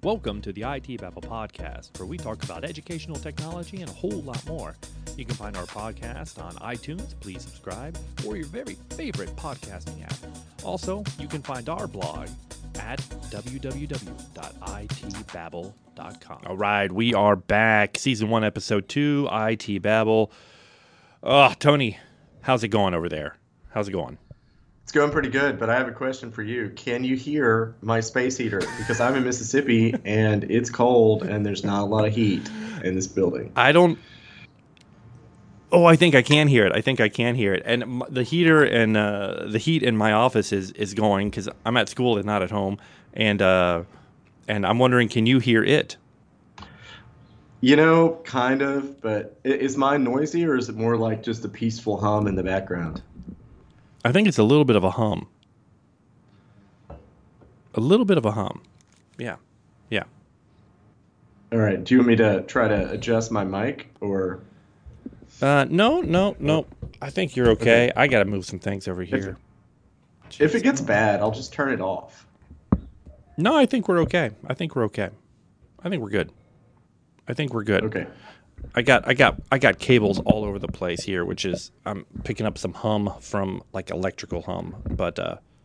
Welcome to the IT Babble podcast, where we talk about educational technology and a whole lot more. You can find our podcast on iTunes, please subscribe, or your very favorite podcasting app. Also, you can find our blog at www.itbabble.com. All right, we are back. Season 1, Episode 2, IT Babble. Oh, Tony, how's it going over there? How's it going? It's going pretty good, but I have a question for you. Can you hear my space heater? Because I'm in Mississippi, and it's cold, and there's not a lot of heat in this building. I think I can hear it. And the heater and the heat in my office is going because I'm at school and not at home. And I'm wondering, can you hear it? You know, kind of, but is mine noisy, or is it more like just a peaceful hum in the background? I think it's a little bit of a hum. Yeah. All right. Do you want me to try to adjust my mic, or? No. I think you're okay. I got to move some things over here. If it gets bad, I'll just turn it off. No, I think we're okay. I think we're good. Okay. I got cables all over the place here, which is I'm picking up some hum from like electrical hum, but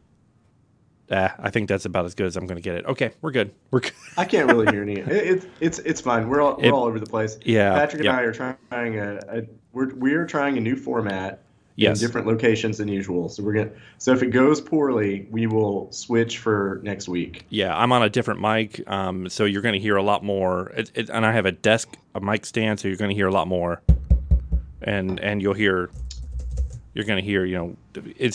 I think that's about as good as I'm going to get it. Okay, we're good. I can't really hear any. It's fine. We're all over the place. Yeah. Patrick and I are trying we're trying a new format. Yes. In different locations than usual. So if it goes poorly, we will switch for next week. Yeah, I'm on a different mic, so you're going to hear a lot more. And I have a mic stand, so you're going to hear a lot more. And you're going to hear, it's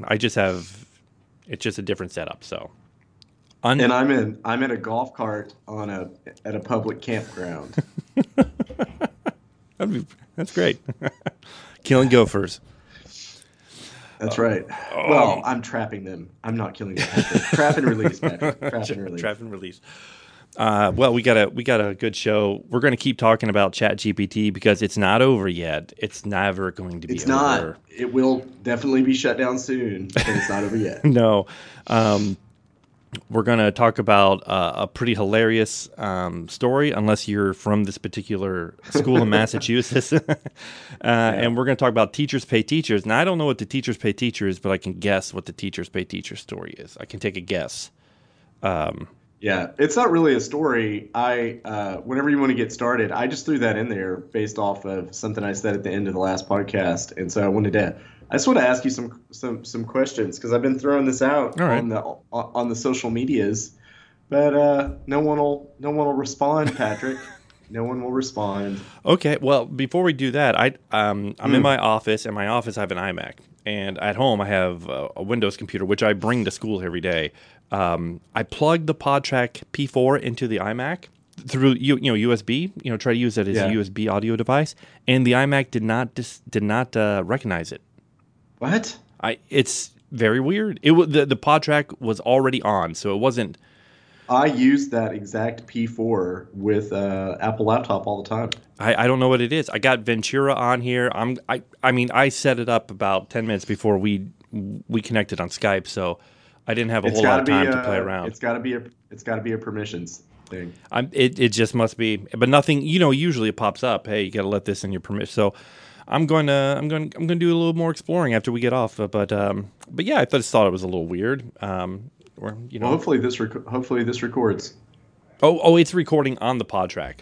just a different setup. So. And I'm in a golf cart at a public campground. That's great. Killing gophers. That's right. Well, I'm trapping them. I'm not killing them. Trap and release, Patrick. Trap and release. Well, we got a good show. We're going to keep talking about ChatGPT because it's not over yet. It's never going to be over. It's not. It will definitely be shut down soon, but it's not over yet. No. We're going to talk about a pretty hilarious story, unless you're from this particular school in Massachusetts. And we're going to talk about teachers pay teachers. Now, I don't know what the teachers pay teachers, but I can guess what the teachers pay teachers story is. I can take a guess. Yeah, it's not really a story. Whenever you want to get started, I just threw that in there based off of something I said at the end of the last podcast. And so I just want to ask you some questions because I've been throwing this out on the social medias, but no one will respond, Patrick. No one will respond. Okay, well, before we do that, I'm in my office. In my office, I have an iMac, and at home, I have a Windows computer, which I bring to school every day. I plugged the PodTrack P4 into the iMac through USB. Try to use it as a USB audio device, and the iMac did not recognize it. What? It's very weird. The PodTrack was already on, so it wasn't. I use that exact P4 with Apple laptop all the time. I don't know what it is. I got Ventura on here. I set it up about 10 minutes before we connected on Skype, so I didn't have a whole lot of time to play around. It's got to be a permissions thing. It just must be, but nothing. Usually it pops up. Hey, you got to let this in your permission. So. I'm going to do a little more exploring after we get off, but yeah, I just thought it was a little weird. Hopefully this records. Oh, it's recording on the PodTrack.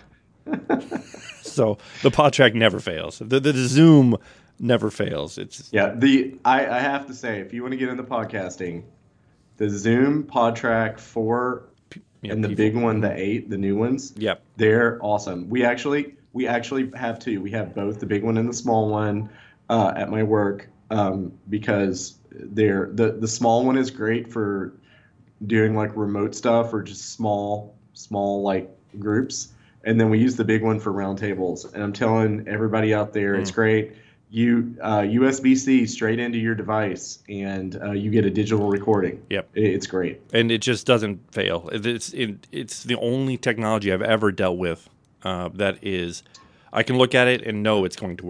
So the PodTrack never fails. The Zoom never fails. I have to say, if you want to get into podcasting, the Zoom PodTrack 4 and the big one, the 8, the new ones. Yep, they're awesome. We actually have two. We have both the big one and the small one at my work because the small one is great for doing like remote stuff or just small like groups, and then we use the big one for roundtables. And I'm telling everybody out there, it's great. You USB-C straight into your device, and you get a digital recording. Yep, it's great, and it just doesn't fail. It's the only technology I've ever dealt with. That is, I can look at it and know it's going to work.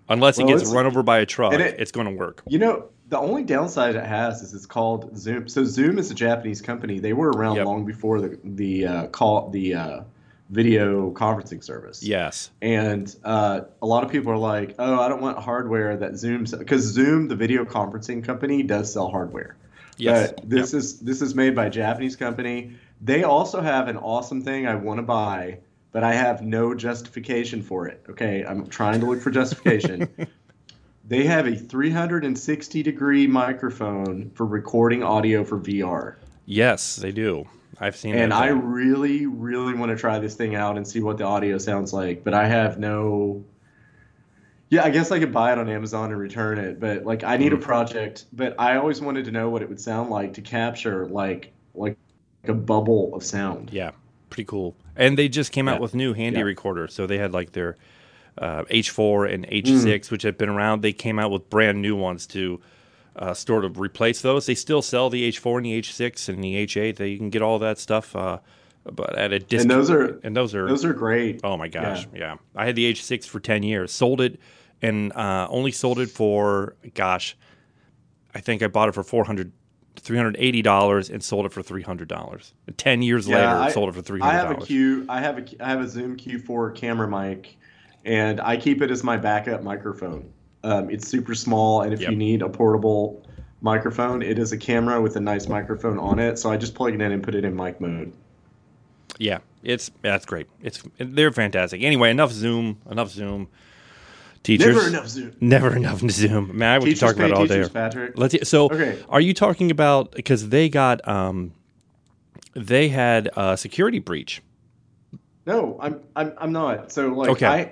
Unless it Well, gets it's run over by a and truck, it it's going to work. the only downside it has is it's called Zoom. So Zoom is a Japanese company. They were around Yep. long before the video conferencing service. Yes. And a lot of people are like, "Oh, I don't want hardware that Zoom's," because Zoom, the video conferencing company, does sell hardware. Yes. But Yep. this is made by a Japanese company. They also have an awesome thing I want to buy, but I have no justification for it. Okay, I'm trying to look for justification. They have a 360-degree microphone for recording audio for VR. Yes, they do. I've seen And that I thing. really, really want to try this thing out and see what the audio sounds like, but I have no. Yeah, I guess I could buy it on Amazon and return it, but like I need a Mhm. project, but I always wanted to know what it would sound like to capture like a bubble of sound. Yeah, pretty cool. And they just came out Yeah. with new handy Yeah. recorders. So they had like their H4 and Mm. H6, which have been around. They came out with brand new ones to sort of replace those. They still sell the H4 and the H6 and the H8. They can get all that stuff, but at a And discount. And those are, those are great. oh my Yeah. gosh, yeah. I had the H6 for 10 years, sold it, and only sold it for, gosh, I think I bought it for $380 and sold it for $300. 10 years Yeah, later, sold it for I have a $300. I have a Zoom Q4 camera mic, and I keep it as my backup microphone. It's super small, and if Yep. you need a portable microphone, it is a camera with a nice microphone on it. So I just plug it in and put it in mic mode. Yeah, that's great. They're fantastic. Anyway, enough Zoom. Enough Zoom. Teachers. Never enough Zoom. Never enough Zoom. Man, I would Teachers talk about pay it all teachers, day. Patrick. So, Okay. are you talking about because they got they had a security breach? No, I'm not. So like Okay.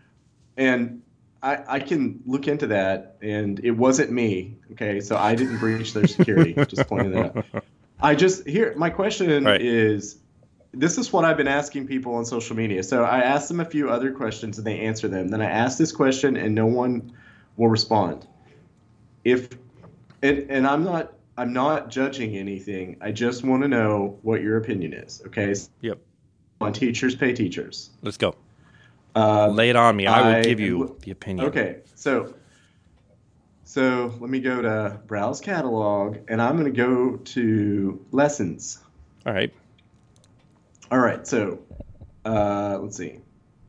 I can look into that, and it wasn't me. Okay, so I didn't breach their security. Just pointing that out. My question Right. is, this is what I've been asking people on social media. So I asked them a few other questions and they answer them. Then I ask this question and no one will respond. If and I'm not judging anything. I just want to know what your opinion is. Okay, Yep. on teachers pay teachers. Let's go. Um, Lay it on me. I I will give am you lo- the opinion. okay. So let me go to browse catalog and I'm going to go to lessons. All right. All right, so let's see.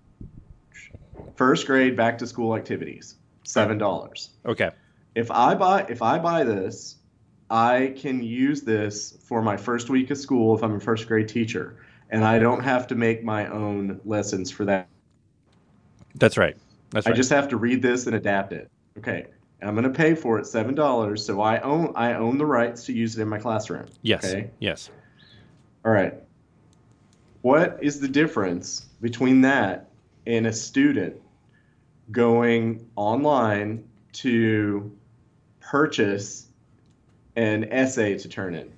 First grade back to school activities, $7. Okay. If I buy this, I can use this for my first week of school if I'm a first grade teacher, and I don't have to make my own lessons for that. That's right. That's I right. just have to read this and adapt it. Okay. I'm going to pay for it $7, so I own the rights to use it in my classroom. Yes. Okay. Yes. All right. What is the difference between that and a student going online to purchase an essay to turn in?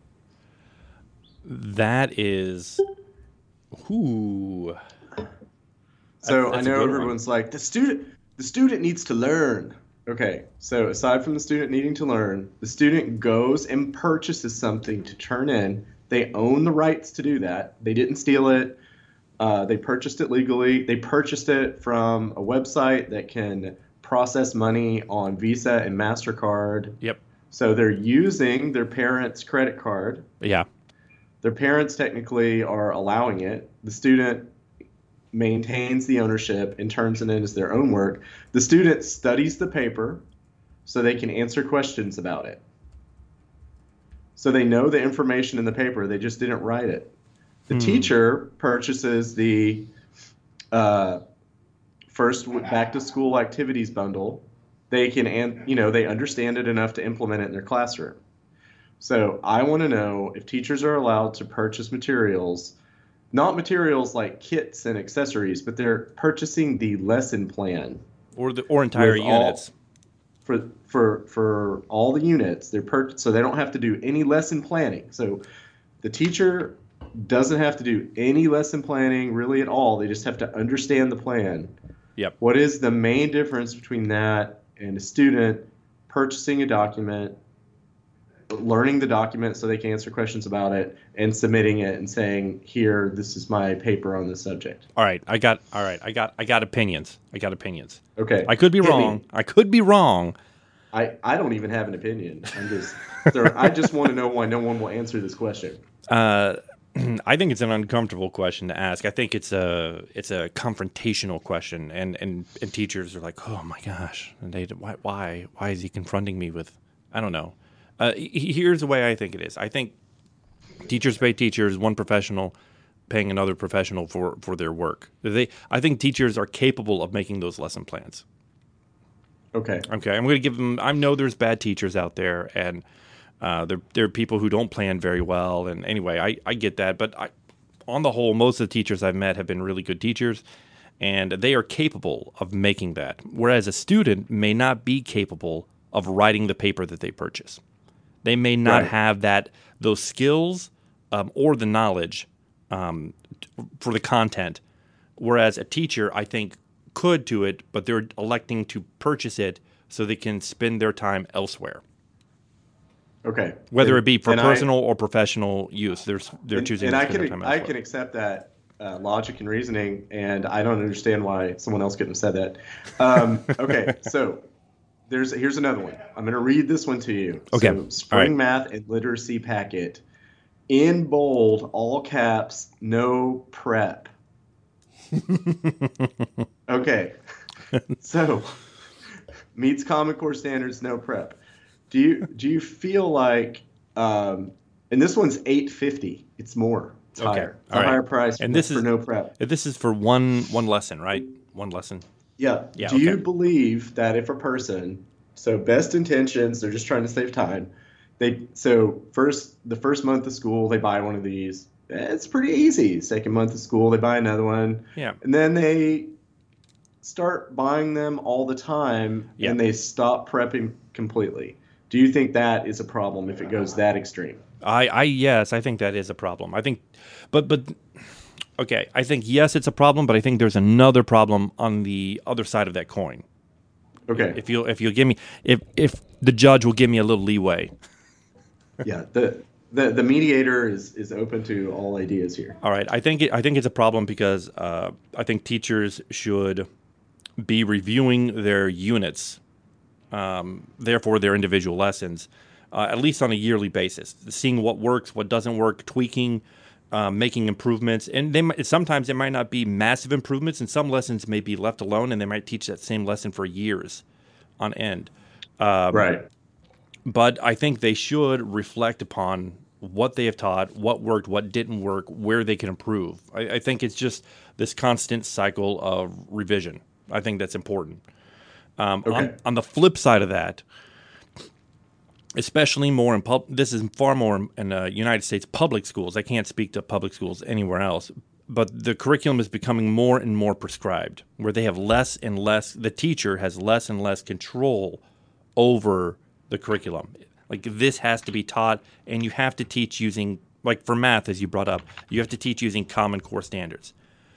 That is. Ooh. So I That's a know good one. everyone's like, the student needs to learn. Okay, so aside from the student needing to learn, the student goes and purchases something to turn in. They own the rights to do that. They didn't steal it. They purchased it legally. They purchased it from a website that can process money on Visa and MasterCard. Yep. So they're using their parents' credit card. Yeah. Their parents technically are allowing it. The student maintains the ownership and turns it in as their own work. The student studies the paper so they can answer questions about it. So they know the information in the paper, they just didn't write it. The teacher purchases the first back to school activities bundle. They can, they understand it enough to implement it in their classroom. So I want to know if teachers are allowed to purchase materials, not materials like kits and accessories, but they're purchasing the lesson plan Or entire with all- units. for all the units. So they don't have to do any lesson planning. So the teacher doesn't have to do any lesson planning really at all. They just have to understand the plan. Yep. What is the main difference between that and a student purchasing a document, learning the document so they can answer questions about it, and submitting it and saying, "Here, this is my paper on this subject." All right, I got opinions. Okay, I could be hit wrong. me. I could be wrong. I don't even have an opinion. I just want to know why no one will answer this question. I think it's an uncomfortable question to ask. I think it's a confrontational question, and teachers are like, oh my gosh, and why is he confronting me with, I don't know. Here's the way I think it is. I think teachers pay teachers, one professional paying another professional for their work. I think teachers are capable of making those lesson plans. Okay. Okay, I'm going to give them. I know there's bad teachers out there, and there are people who don't plan very well. And anyway, I get that. But on the whole, most of the teachers I've met have been really good teachers, and they are capable of making that. Whereas a student may not be capable of writing the paper that they purchase. They may not have those skills or the knowledge for the content. Whereas a teacher, I think, could do it, but they're electing to purchase it so they can spend their time elsewhere. Okay. Whether it be for personal or professional use, they're choosing to spend their time elsewhere. I can accept that logic and reasoning, and I don't understand why someone else couldn't have said that. Okay, so here's another one. I'm going to read this one to you. Okay. So, Spring Math and Literacy Packet. In bold, all caps, no prep. Okay. So, meets Common Core standards, no prep. Do you feel like and this one's $8.50. It's more. It's higher. It's a higher price for no prep. This is for one lesson, right? One lesson. Yeah. Do you believe that if a person, so best intentions, they're just trying to save time. The first month of school, they buy one of these. It's pretty easy. Second month of school, they buy another one. Yeah. And then they start buying them all the time, and they stop prepping completely. Do you think that is a problem if it goes that extreme? Yes, I think that is a problem. I think, but okay, I think yes, it's a problem, but I think there's another problem on the other side of that coin. Okay. If you'll give me, if the judge will give me a little leeway. Yeah. The mediator is open to all ideas here. All right, I think it's a problem because I think teachers should be reviewing their units, therefore their individual lessons, at least on a yearly basis, seeing what works, what doesn't work, tweaking, making improvements. And sometimes it might not be massive improvements, and some lessons may be left alone, and they might teach that same lesson for years on end. Right. But I think they should reflect upon what they have taught, what worked, what didn't work, where they can improve. I think it's just this constant cycle of revision. I think that's important. Okay. On the flip side of that, especially more in this is far more in United States public schools. I can't speak to public schools anywhere else, but the curriculum is becoming more and more prescribed, where they have less and less. The teacher has less and less control over the curriculum. Like, this has to be taught, and you have to teach using, like for math, as you brought up, you have to teach using Common Core standards.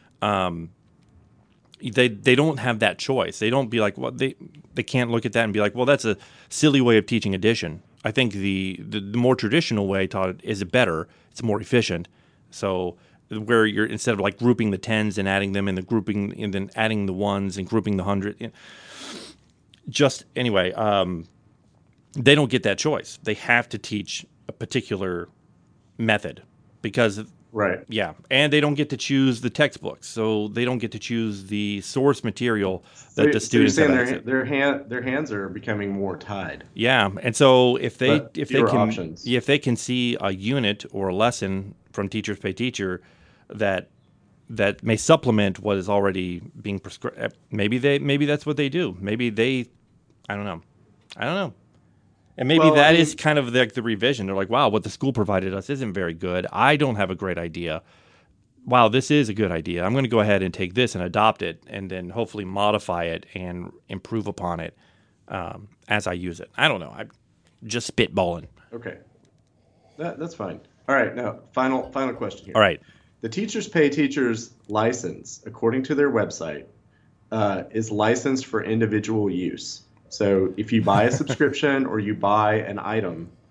They don't have that choice. They don't be like, well, they can't look at that and be like, well, that's a silly way of teaching addition. I think the more traditional way taught is better. It's more efficient. So where you're, instead of like grouping the tens and adding them, and the grouping and then adding the ones and grouping the 100, just anyway, they don't get that choice. They have to teach a particular method because. Right. Yeah, and they don't get to choose the textbooks, so they don't get to choose the source material that the students have. Their hands are becoming more tied. Yeah, and so if they can see a unit or a lesson from Teachers Pay Teacher that may supplement what is already being prescribed, maybe that's what they do. Maybe I don't know. And maybe is kind of like the revision. They're like, wow, what the school provided us isn't very good. I don't have a great idea. Wow, this is a good idea. I'm going to go ahead and take this and adopt it, and then hopefully modify it and improve upon it as I use it. I don't know. I'm just spitballing. Okay. That's fine. All right, now, final question here. All right. The Teachers Pay Teachers license, according to their website, is licensed for individual use. So if you buy a subscription or you buy an item,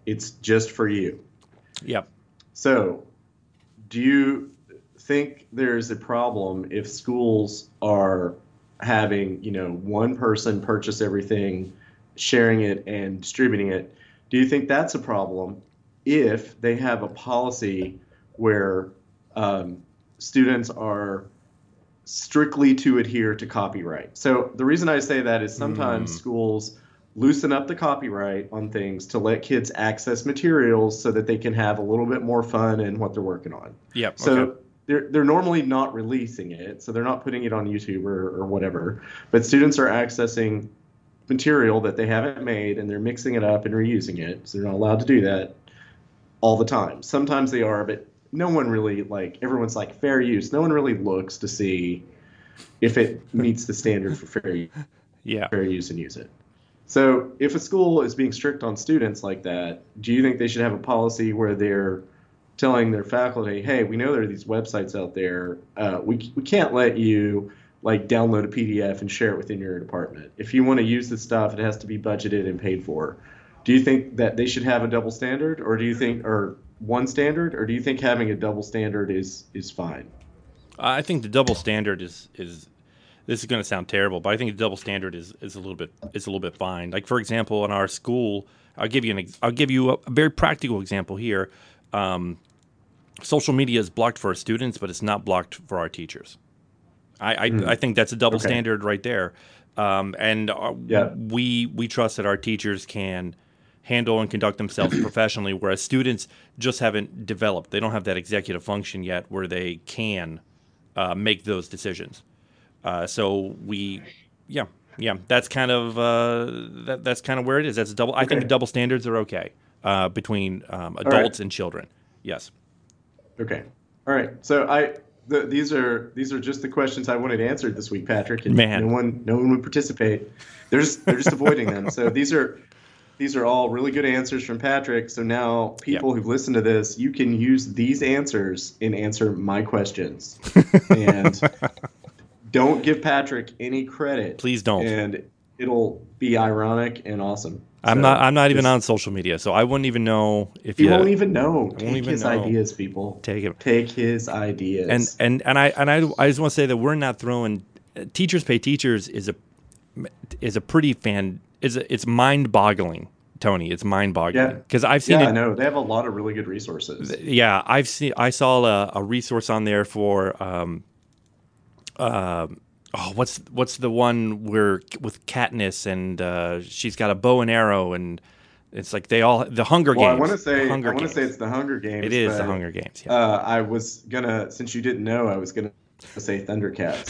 It's just for you. Yep. So, do you think there's a problem if schools are having, one person purchase everything, sharing it and distributing it? Do you think that's a problem if they have a policy where um, students are strictly to adhere to copyright? So the reason I say that is sometimes Mm. schools loosen up the copyright on things to let kids access materials so that they can have a little bit more fun in what they're working on. Yep. Okay. So they're normally not releasing it, so they're not putting it on YouTube or whatever. But students are accessing material that they haven't made and they're mixing it up and reusing it. So they're not allowed to do that all the time. Sometimes they are, but no one really like everyone's like fair use. No one really looks to see if it meets the standard for Yeah. fair use and use it. So if a school is being strict on students like that, do you think they should have a policy where they're telling their faculty, hey, we know there are these websites out there. We can't let you like download a PDF and share it within your department. If you want to use this stuff, it has to be budgeted and paid for. Do you think that they should have a double standard, or do you think, or one standard, or do you think having a double standard is fine? I think the double standard is this is going to sound terrible, but I think the double standard is a little bit fine. Like for example, in our school, I'll give you a very practical example here. Social media is blocked for our students, but it's not blocked for our teachers. I think that's a double Okay. standard right there. And Yeah. we trust that our teachers can handle and conduct themselves professionally, whereas students just haven't developed. They don't have that executive function yet where they can make those decisions. So yeah, that's kind of that's kind of where it is. That's a double. I think the Okay. double standards are okay between All right. adults and children. Yes, Okay. All right. So these are just the questions I wanted answered this week, Patrick, and man. no one would participate. They're just avoiding them. So these are all really good answers from Patrick. So now Yep. people who've listened to this, you can use these answers and answer my questions. And don't give Patrick any credit, Please don't. and it'll be ironic and awesome. I'm So not. I'm not even just on social media, so I wouldn't even know if he you. won't even know. I won't Take even his know. ideas, people. Take it. Take his ideas. I just want to say that we're not throwing teachers pay teachers is a pretty fan it's mind boggling, Tony. It's mind boggling Yeah. because I've seen Yeah, I it. know. They have a lot of really good resources. Yeah, I saw a resource on there for what's the one where with Katniss and she's got a bow and arrow and it's like they all the Hunger Well, Games. The I Hunger want to say Games. it's the Hunger It Games, is the but Hunger Games. Yeah. I was gonna, since you didn't know, I was gonna say Thundercats.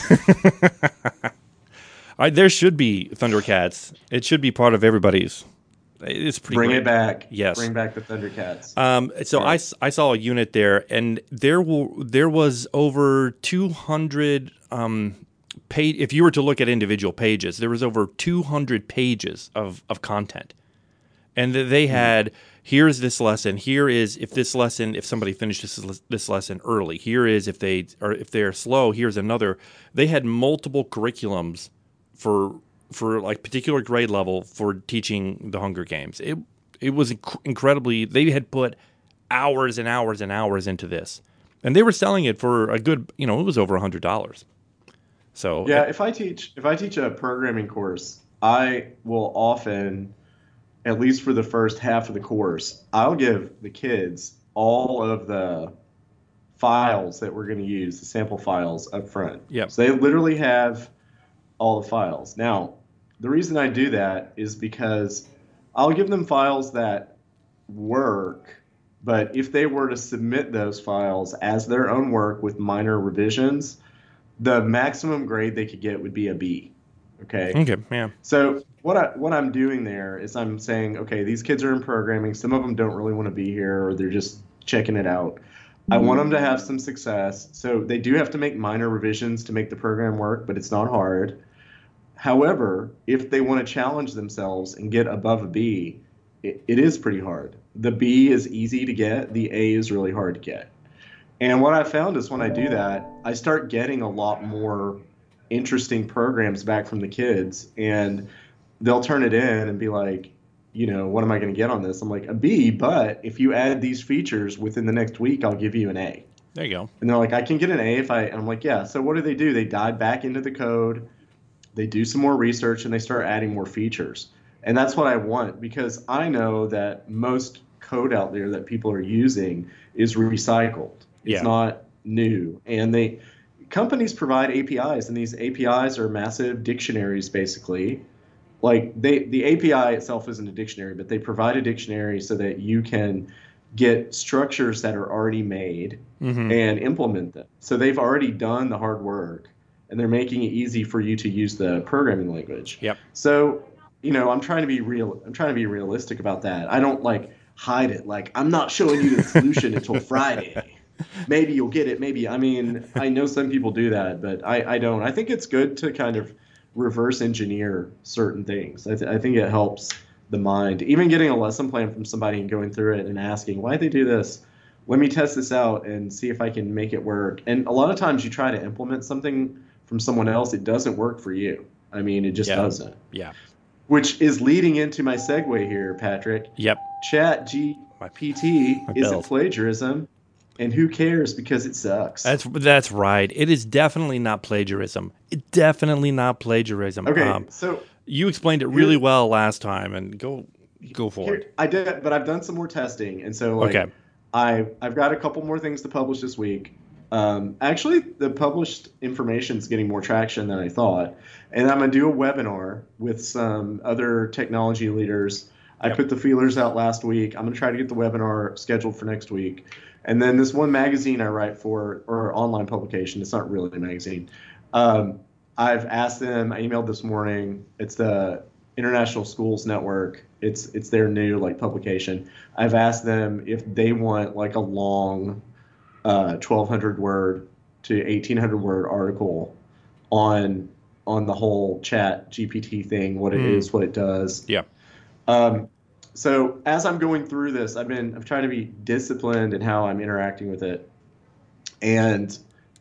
There should be Thundercats. It should be part of everybody's. It's pretty Bring great. it back. Yes. Bring back the Thundercats. So Yeah. I saw a unit there, and there was over 200 page. If you were to look at individual pages, there was over 200 pages of content, and they had here's this lesson. Here is if somebody finished this lesson early. Here is if they're slow. Here's another. They had multiple curriculums for like particular grade level for teaching the Hunger Games. It was incredibly. They had put hours and hours and hours into this, and they were selling it for a good. It was over $100. So Yeah, if I teach a programming course, I will often, at least for the first half of the course, I'll give the kids all of the files that we're going to use, the sample files up front. Yep. So they literally have all the files. Now, the reason I do that is because I'll give them files that work, but if they were to submit those files as their own work with minor revisions, the maximum grade they could get would be a B. Okay. okay, yeah, So what I'm doing there is I'm saying, okay, these kids are in programming. Some of them don't really want to be here, or they're just checking it out. I want them to have some success. So they do have to make minor revisions to make the program work, but it's not hard. However, if they want to challenge themselves and get above a B, it is pretty hard. The B is easy to get. The A is really hard to get. And what I found is when I do that, I start getting a lot more interesting programs back from the kids, and they'll turn it in and be like, what am I going to get on this? I'm like, a B, but if you add these features within the next week, I'll give you an A. There you go. And they're like, I can get an A if and I'm like, yeah. So what do? They dive back into the code, they do some more research, and they start adding more features. And that's what I want, because I know that most code out there that people are using is recycled. It's not new. And companies provide APIs, and these APIs are massive dictionaries, basically. Like the API itself isn't a dictionary, but they provide a dictionary so that you can get structures that are already made and implement them. So they've already done the hard work, and they're making it easy for you to use the programming language. Yep. So, I'm trying to be realistic about that. I don't like hide it. Like, I'm not showing you the solution until Friday. Maybe you'll get it. Maybe. I mean, I know some people do that, but I don't. I think it's good to kind of reverse engineer certain things. I think it helps the mind. Even getting a lesson plan from somebody and going through it and asking, why'd they do this? Let me test this out and see if I can make it work. And a lot of times you try to implement something from someone else, it doesn't work for you. I mean, it just doesn't. Yeah. Which is leading into my segue here, Patrick. Yep. ChatGPT isn't plagiarism, and who cares, because it sucks. That's right. It is definitely not plagiarism. Okay, so you explained it really well last time, and go for it. I did, but I've done some more testing, and so I've got a couple more things to publish this week. Actually, the published information is getting more traction than I thought, and I'm gonna do a webinar with some other technology leaders. I put the feelers out last week. I'm gonna try to get the webinar scheduled for next week, and then this one magazine I write for, or online publication. It's not really a magazine. I've asked them. I emailed this morning. It's the International Schools Network. It's their new publication. I've asked them if they want a long 1,200 word to 1,800 word article on the whole Chat GPT thing, what it is, what it does. Yeah. So as I'm going through this, I've tried to be disciplined in how I'm interacting with it. And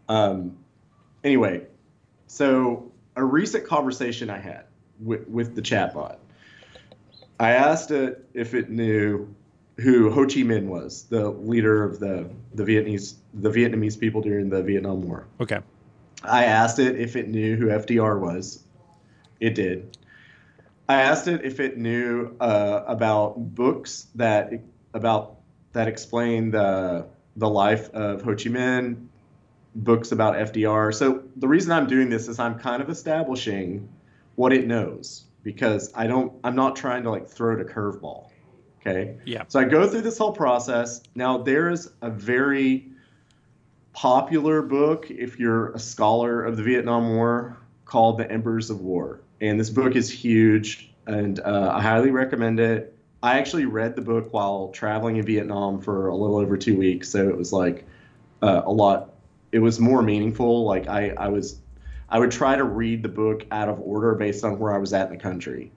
anyway, so a recent conversation I had with the chatbot, I asked it if it knew who Ho Chi Minh was, the leader of the Vietnamese people during the Vietnam War. Okay. I asked it if it knew who FDR was. It did. I asked it if it knew about books that explain the life of Ho Chi Minh, books about FDR. So the reason I'm doing this is I'm kind of establishing what it knows, because I'm not trying to throw it a curveball. Okay. Yeah. So I go through this whole process. Now, there is a very popular book, if you're a scholar of the Vietnam War, called The Embers of War. And this book is huge, and I highly recommend it. I actually read the book while traveling in Vietnam for a little over 2 weeks. So it was a lot. It was more meaningful. I would try to read the book out of order based on where I was at in the country.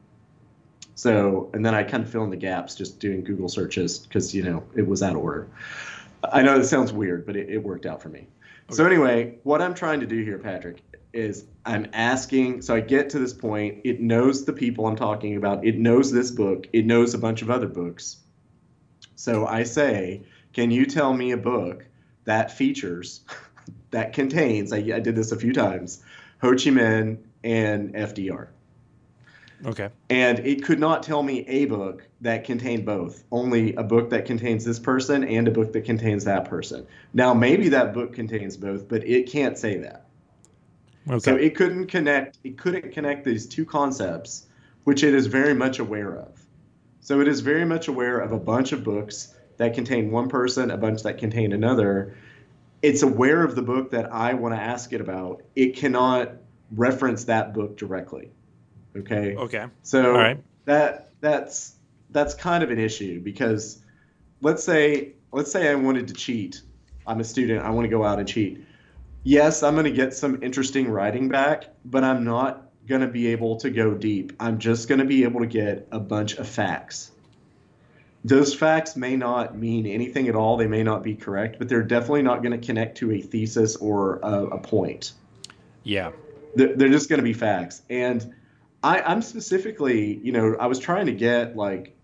So, and then I kind of fill in the gaps just doing Google searches, because, it was out of order. I know it sounds weird, but it worked out for me. Okay. So anyway, what I'm trying to do here, Patrick, is I'm asking, so I get to this point, it knows the people I'm talking about, it knows this book, it knows a bunch of other books. So I say, can you tell me a book that features, that contains, I did this a few times, Ho Chi Minh and FDR. Okay. And it could not tell me a book that contained both, only a book that contains this person and a book that contains that person. Now, maybe that book contains both, but it can't say that. Okay. So it couldn't connect these two concepts, which it is very much aware of. So it is very much aware of a bunch of books that contain one person, a bunch that contain another. It's aware of the book that I want to ask it about. It cannot reference that book directly. Okay. Okay. So all right. that's kind of an issue, because let's say I wanted to cheat. I'm a student. I want to go out and cheat. Yes, I'm going to get some interesting writing back, but I'm not going to be able to go deep. I'm just going to be able to get a bunch of facts. Those facts may not mean anything at all. They may not be correct, but they're definitely not going to connect to a thesis or a point. Yeah. They're just going to be facts. And I'm specifically, I was trying to get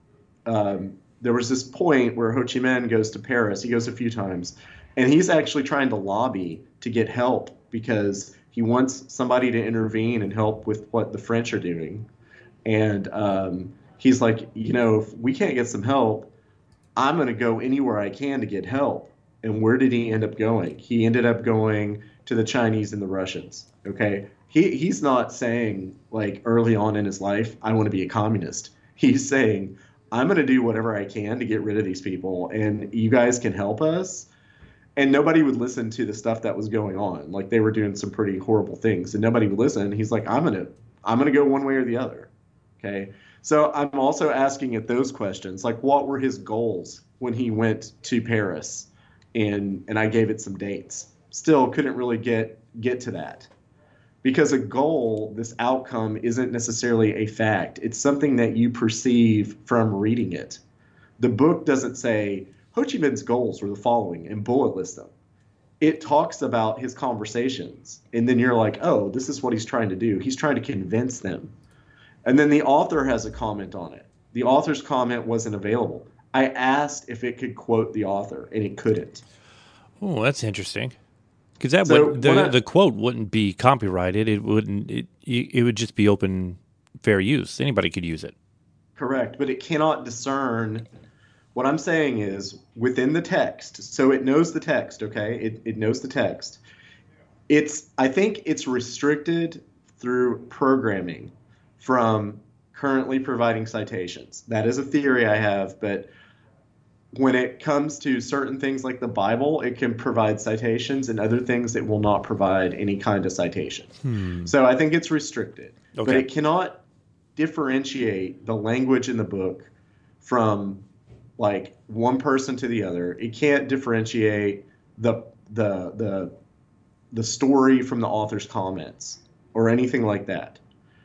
there was this point where Ho Chi Minh goes to Paris. He goes a few times, and he's actually trying to lobby to get help because he wants somebody to intervene and help with what the French are doing. And he's like, if we can't get some help, I'm going to go anywhere I can to get help. And where did he end up going? He ended up going to the Chinese and the Russians. Okay. He's not saying, like, early on in his life, I want to be a communist. He's saying, I'm going to do whatever I can to get rid of these people, and you guys can help us. And nobody would listen to the stuff that was going on. Like, they were doing some pretty horrible things, and nobody would listen. He's like, I'm gonna go one way or the other. Okay. So I'm also asking at those questions, like, what were his goals when he went to Paris? And I gave it some dates. Still couldn't really get to that. Because a goal, this outcome, isn't necessarily a fact. It's something that you perceive from reading it. The book doesn't say Ho Chi Minh's goals were the following and bullet list them. It talks about his conversations, and then you're like, oh, this is what he's trying to do. He's trying to convince them. And then the author has a comment on it. The author's comment wasn't available. I asked if it could quote the author, and it couldn't. Oh, that's interesting. Because that So would the quote wouldn't be copyrighted. It wouldn't. It would just be open, fair use. Anybody could use it. correct, but it cannot discern. What I'm saying is within the text, so it knows the text, okay? It knows the text. I think it's restricted through programming from currently providing citations. That is a theory I have, but when it comes to certain things like the Bible, it can provide citations, and other things it will not provide any kind of citation. So I think it's restricted, but Okay. it cannot differentiate the language in the book from, like, one person to the other. It can't differentiate the the story from the author's comments or anything like that.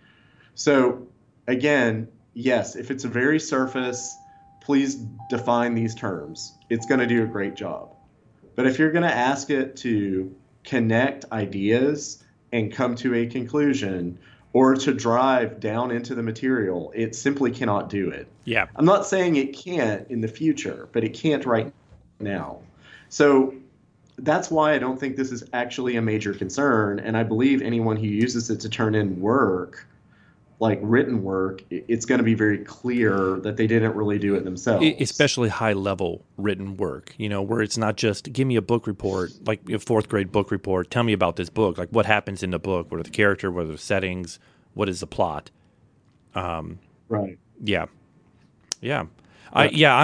So again, yes, if it's a very surface, please define these terms. It's going to do a great job. But if you're going to ask it to connect ideas and come to a conclusion, or to drive down into the material, it simply cannot do it. Yeah. I'm not saying it can't in the future, but it can't right now. So that's why I don't think this is actually a major concern. And I believe anyone who uses it to turn in work, like written work, it's going to be very clear that they didn't really do it themselves. Especially high level written work, where it's not just give me a book report, like a fourth grade book report. Tell me about this book. Like, what happens in the book? What are the characters? What are the settings? What is the plot? Right. Yeah. Yeah. I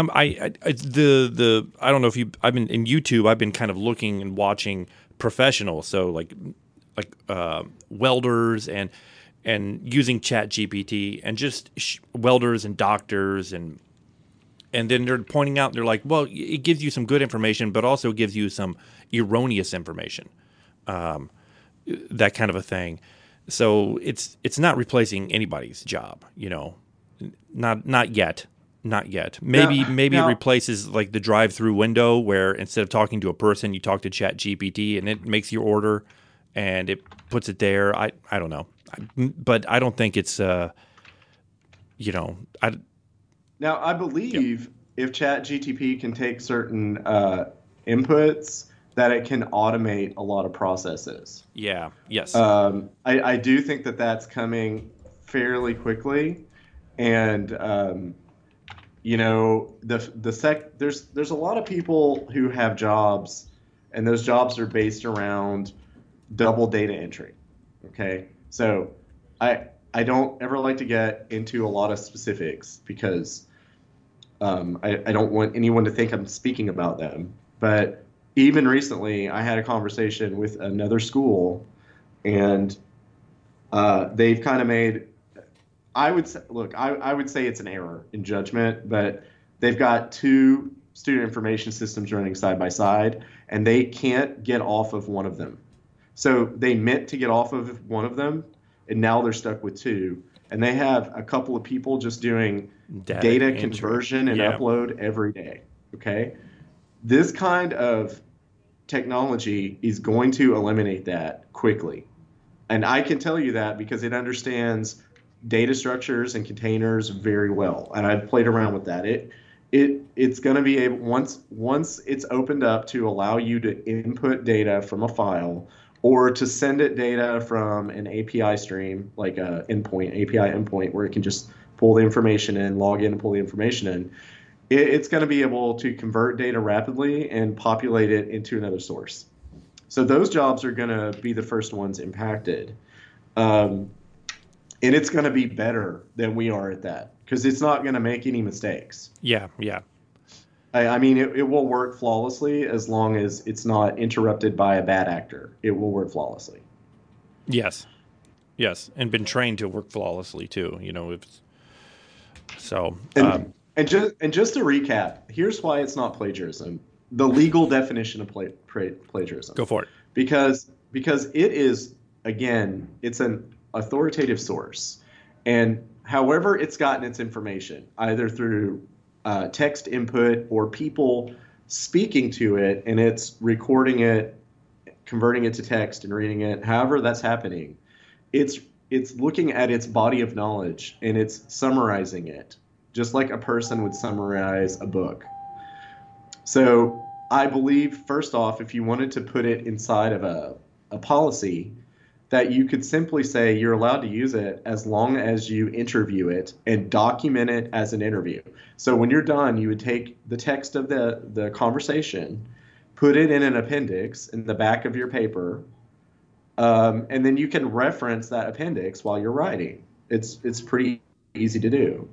don't know if I've been in YouTube. I've been kind of looking and watching professionals. So like welders and using Chat GPT, and just welders and doctors, and then they're pointing out, they're like, well, it gives you some good information, but also gives you some erroneous information, that kind of a thing. So it's not replacing anybody's job, not yet. Maybe Now, it replaces, like, the drive-through window, where instead of talking to a person, you talk to Chat GPT, and it makes your order and it puts it there. I don't know. But I don't think it's I Now, I believe if ChatGTP can take certain inputs, that it can automate a lot of processes. yes. I do think that that's coming fairly quickly, and there's a lot of people who have jobs, and those jobs are based around double data entry. Okay, so I don't ever like to get into a lot of specifics, because I don't want anyone to think I'm speaking about them. But even recently, I had a conversation with another school, and they've kind of made, I would say it's an error in judgment, but they've got two student information systems running side by side, and they can't get off of one of them. So they meant to get off of one of them, and now they're stuck with two. And they have a couple of people just doing data entry. conversion and Yeah. upload every day. Okay? This kind of technology is going to eliminate that quickly. And I can tell you that because it understands data structures and containers very well, and I've played around with that. It's going to be able once it's opened up to allow you to input data from a file or to send it data from an API stream like a API endpoint where it can just pull the information in, log in, and pull the information in. It's going to be able to convert data rapidly and populate it into another source. So those jobs are going to be the first ones impacted. And it's going to be better than we are at that because it's not going to make any mistakes. Yeah. I mean, it will work flawlessly as long as it's not interrupted by a bad actor. It will work flawlessly. Yes, and been trained to work flawlessly too. So. And just to recap, here's why it's not plagiarism. The legal definition of plagiarism. Go for it. Because it is, again, it's an authoritative source, and however it's gotten its information, either through text input or people speaking to it, and it's recording it, converting it to text and reading it, however that's happening, it's looking at its body of knowledge and it's summarizing it, just like a person would summarize a book. So I believe, first off, if you wanted to put it inside of a policy, that you could simply say you're allowed to use it as long as you interview it and document it as an interview. So when you're done, you would take the text of the conversation, put it in an appendix in the back of your paper, and then you can reference that appendix while you're writing. It's pretty easy to do.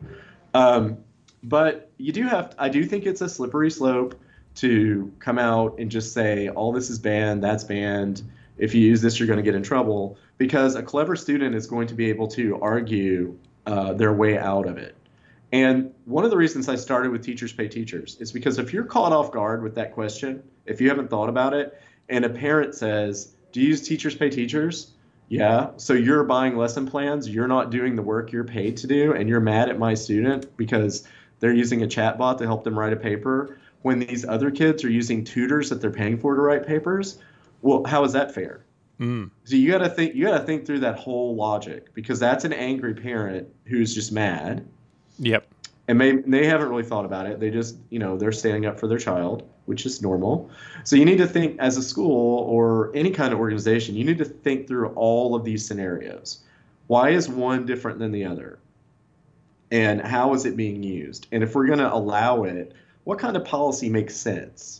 But I do think it's a slippery slope to come out and just say, all this is banned, that's banned. If you use this, you're going to get in trouble, because a clever student is going to be able to argue their way out of it. And one of the reasons I started with Teachers Pay Teachers is because if you're caught off guard with that question, if you haven't thought about it, and a parent says, do you use Teachers Pay Teachers? Yeah. So you're buying lesson plans, you're not doing the work you're paid to do, and you're mad at my student because they're using a chatbot to help them write a paper when these other kids are using tutors that they're paying for to write papers. Well, how is that fair? So you got to think through that whole logic, because that's an angry parent who's just mad. Yep. And they haven't really thought about it. They just, they're standing up for their child, which is normal. So you need to think, as a school or any kind of organization, you need to think through all of these scenarios. Why is one different than the other? And how is it being used? And if we're going to allow it, what kind of policy makes sense?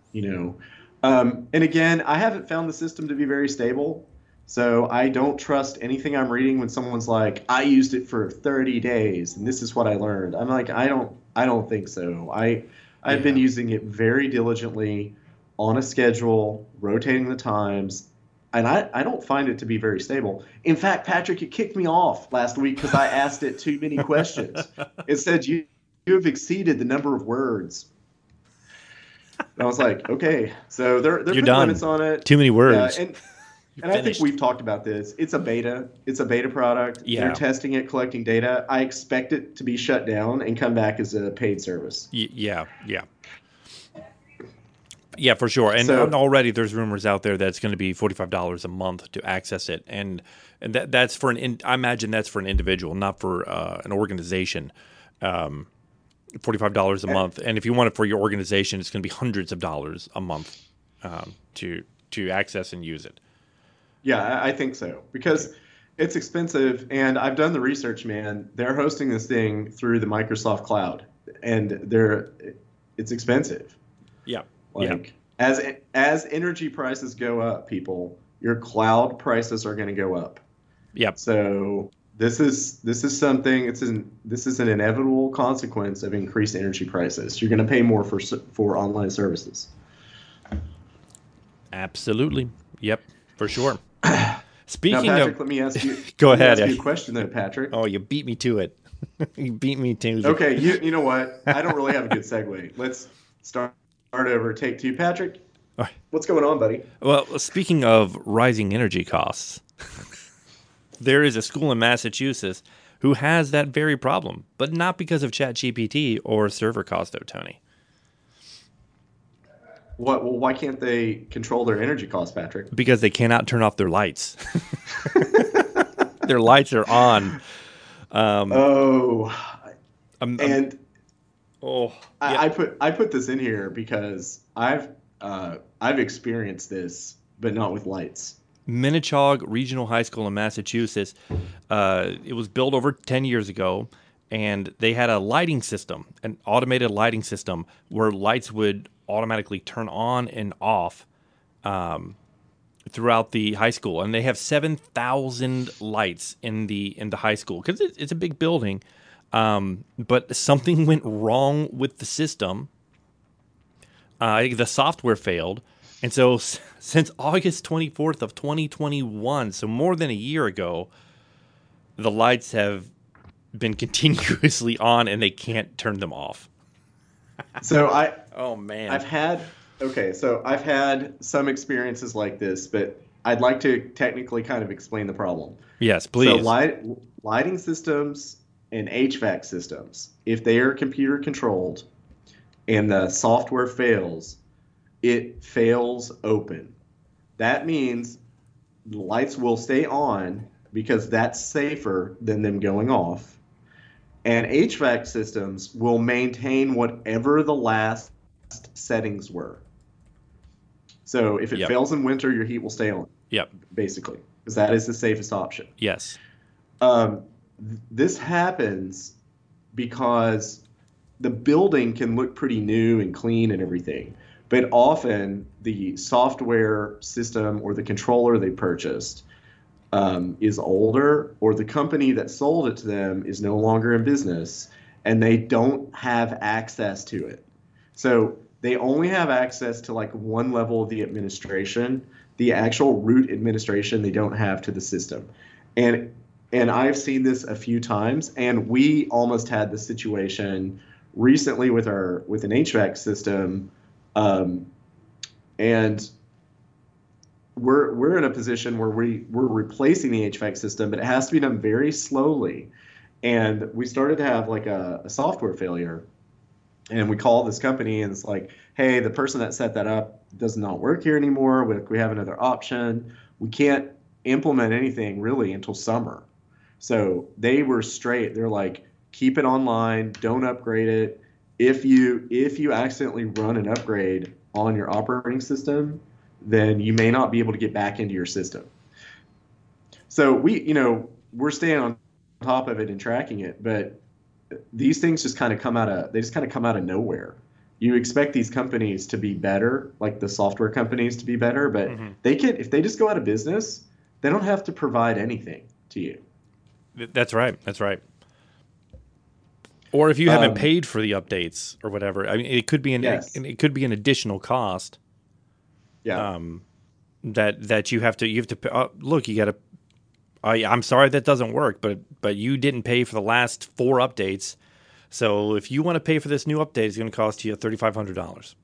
And again, I haven't found the system to be very stable. So I don't trust anything I'm reading when someone's like, I used it for 30 days and this is what I learned. I'm like, I don't think so. I've been using it very diligently on a schedule, rotating the times, and I don't find it to be very stable. In fact, Patrick, it kicked me off last week because I asked it too many questions. It said, you have exceeded the number of words. And I was like, okay, so they're putting limits on it. Too many words. And I think we've talked about this. It's a beta. It's a beta product. Yeah. They're testing it, collecting data. I expect it to be shut down and come back as a paid service. Yeah, for sure. And already there's rumors out there that it's going to be $45 a month to access it, and that's for I imagine that's for an individual, not for an organization. $45 a month, and if you want it for your organization, it's going to be hundreds of dollars a month to access and use it. Yeah, I think so, because it's expensive, and I've done the research, man. They're hosting this thing through the Microsoft Cloud, and it's expensive. Yeah. As energy prices go up, your cloud prices are going to go up. Yep. So this is something. This is an inevitable consequence of increased energy prices. You're going to pay more for online services. Absolutely. Yep. For sure. Speaking now, Patrick, of, let me ask you. Go ahead. Ask you a question, though, Patrick. Oh, you beat me to it. You beat me to it. Okay. You know what? I don't really have a good segue. Let's start over. Take two, Patrick. What's going on, buddy? Well, speaking of rising energy costs, there is a school in Massachusetts who has that very problem, but not because of ChatGPT or server cost, though, Tony. What? Well, why can't they control their energy costs, Patrick? Because they cannot turn off their lights. Their lights are on Oh, I'm and oh yeah. I put this in here because I've experienced this, but not with lights. Minnechaug Regional High School in Massachusetts. It was built over 10 years ago, and they had a lighting system, an automated lighting system, where lights would automatically turn on and off throughout the high school. And they have 7,000 lights in the high school because it's a big building. But something went wrong with the system. The software failed. And so since August 24th of 2021, so more than a year ago, the lights have been continuously on and they can't turn them off. So Oh man. I've had okay, so I've had some experiences like this, but I'd like to technically kind of explain the problem. Yes, So please. lighting systems and HVAC systems, if they are computer controlled and the software fails, it fails open. That means the lights will stay on because that's safer than them going off. And HVAC systems will maintain whatever the last settings were. So if it Yep. fails in winter, your heat will stay on, Yep. basically, because that is the safest option. Yes. Um, this happens because the building can look pretty new and clean and everything, but often the software system or the controller they purchased is older, or the company that sold it to them is no longer in business, and they don't have access to it. So they only have access to like one level of the administration. The actual root administration they don't have to the system. And I've seen this a few times, and we almost had the situation recently with an HVAC system, um, and we're in a position where we're replacing the HVAC system, but it has to be done very slowly. And we started to have like a software failure, and we call this company and it's like, hey, the person that set that up does not work here anymore. We have another option. We can't implement anything really until summer. So they were straight. They're like, keep it online, don't upgrade it. If you accidentally run an upgrade on your operating system, then you may not be able to get back into your system. So we're staying on top of it and tracking it, but these things just kind of come out of nowhere. You expect these companies to be better, like the software companies to be better, but Hmm. if they just go out of business, they don't have to provide anything to you. That's right. That's right. Or if you haven't Um, paid for the updates or whatever, I mean, it could be yes, it could be an additional cost yeah. that you have to look. You got to. I'm sorry that doesn't work, but you didn't pay for the last four updates. So if you want to pay for this new update, it's going to cost you $3,500.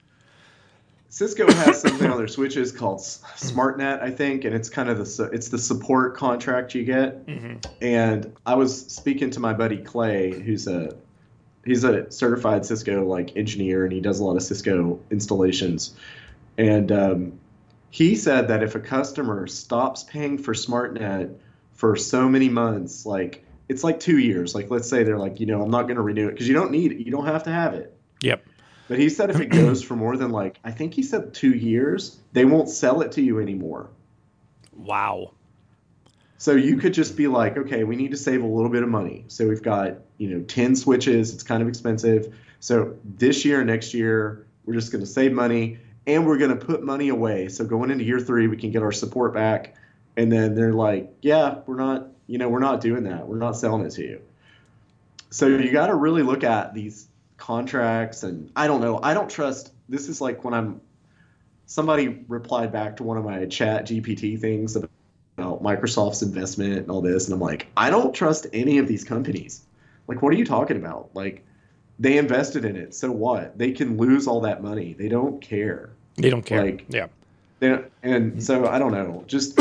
Cisco has something on their switches called SmartNet, I think, and it's kind of it's the support contract you get. Hmm. And I was speaking to my buddy Clay, he's a certified Cisco like engineer, and he does a lot of Cisco installations. And he said that if a customer stops paying for SmartNet for so many months, like it's like 2 years. Like let's say they're like, I'm not going to renew it because you don't need it, you don't have to have it. Yep. But he said if it goes for more than like, I think he said 2 years, they won't sell it to you anymore. Wow. So you could just be like, okay, we need to save a little bit of money. So we've got, 10 switches. It's kind of expensive. So this year, next year, we're just going to save money and we're going to put money away. So going into year 3, we can get our support back. And then they're like, yeah, we're not doing that. We're not selling it to you. So you got to really look at these contracts. And I don't know. I don't trust. This is like when somebody replied back to one of my chat GPT things about Microsoft's investment and all this. And I'm like, I don't trust any of these companies. Like, what are you talking about? Like, they invested in it. So what? They can lose all that money. They don't care. They don't care. Like, Yeah. and so I don't know. Just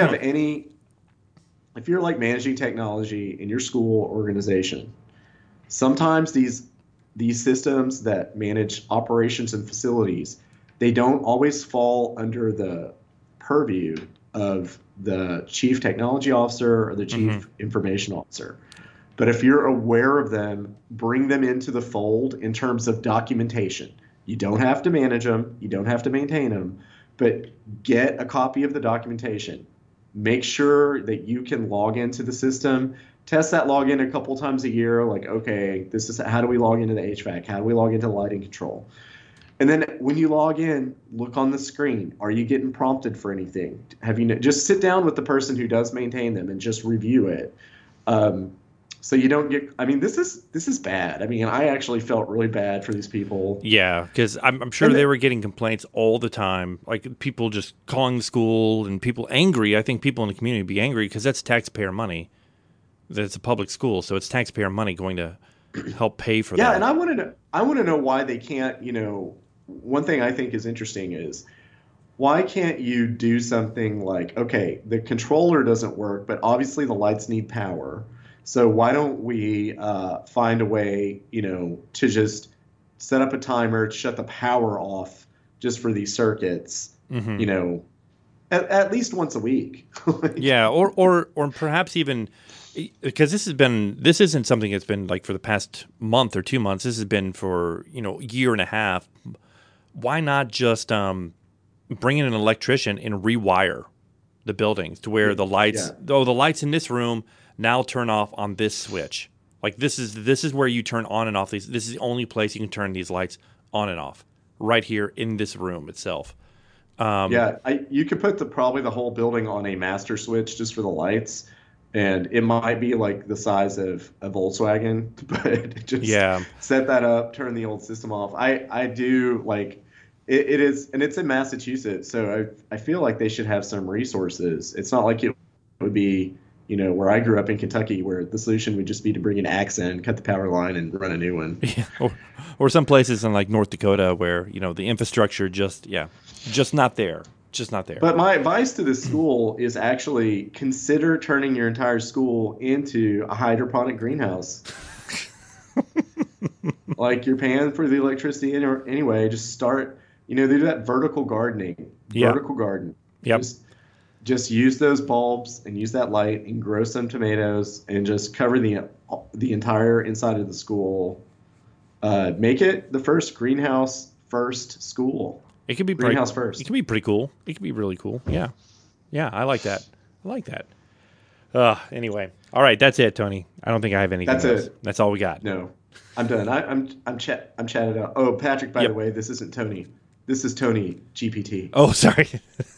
if you're like managing technology in your school organization, sometimes these systems that manage operations and facilities, they don't always fall under the purview of the chief technology officer or the Hmm. chief information officer. But if you're aware of them, bring them into the fold in terms of documentation. You don't have to manage them, you don't have to maintain them, but get a copy of the documentation. Make sure that you can log into the system. Test that login a couple times a year. Like, okay, this is how do we log into the HVAC? How do we log into the lighting control? And then when you log in, look on the screen. Are you getting prompted for anything? Have you just sit down with the person who does maintain them and just review it. So you don't get. I mean, this is bad. I mean, I actually felt really bad for these people. Yeah, because I'm sure they were getting complaints all the time, like people just calling the school and people angry. I think people in the community would be angry because that's taxpayer money. It's a public school, so it's taxpayer money going to help pay for that. Yeah, and I want to know why they can't. One thing I think is interesting is why can't you do something like, okay, the controller doesn't work, but obviously the lights need power. So why don't we find a way, to just set up a timer, shut the power off just for these circuits, at least once a week. Yeah, or perhaps even because this isn't something that's been like for the past month or 2 months. This has been for a year and a half. Why not just bring in an electrician and rewire the buildings to where the lights, the lights in this room now turn off on this switch. Like this is where you turn on and off these. This is the only place you can turn these lights on and off, right here in this room itself. You could put probably the whole building on a master switch just for the lights, and it might be like the size of a Volkswagen, but just set that up, turn the old system off. I do like it is, and it's in Massachusetts, so I feel like they should have some resources. It's not like it would be, where I grew up in Kentucky, where the solution would just be to bring an axe in, cut the power line, and run a new one. Yeah. Or some places in like North Dakota where, the infrastructure just not there. Just not there. But my advice to the school is actually consider turning your entire school into a hydroponic greenhouse. Like you're paying for the electricity anyway, just start, they do that vertical gardening. Yeah. Vertical garden. Yep. Just use those bulbs and use that light and grow some tomatoes and just cover the entire inside of the school. Make it the first greenhouse first school. It could be greenhouse first. It could be pretty cool. It could be really cool. Yeah. Yeah, I like that. Anyway. All right, that's it, Tony. I don't think I have anything else. That's it. That's all we got. No. I'm done. I'm chatted out. Oh, Patrick, by the way, this isn't Tony. This is Tony GPT. Oh, sorry.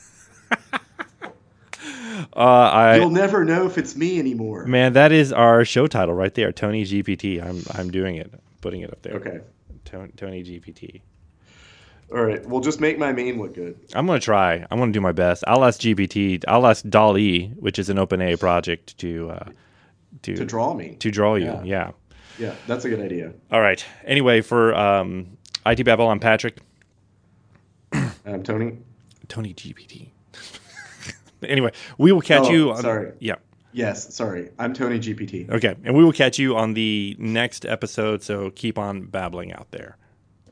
You'll never know if it's me anymore. Man, that is our show title right there, Tony GPT. I'm doing it, putting it up there. Okay. Tony GPT. All right. Well, just make my meme look good. I'm gonna try. I'm gonna do my best. I'll ask GPT. I'll ask DALL-E, which is an OpenAI project, to draw me. To draw you. Yeah. Yeah, that's a good idea. All right. Anyway, for IT Babble, I'm Patrick. I'm Tony. Tony GPT. Anyway, we will catch you on... Sorry. Yeah. Yes, sorry. I'm Tony GPT. Okay, and we will catch you on the next episode, so keep on babbling out there.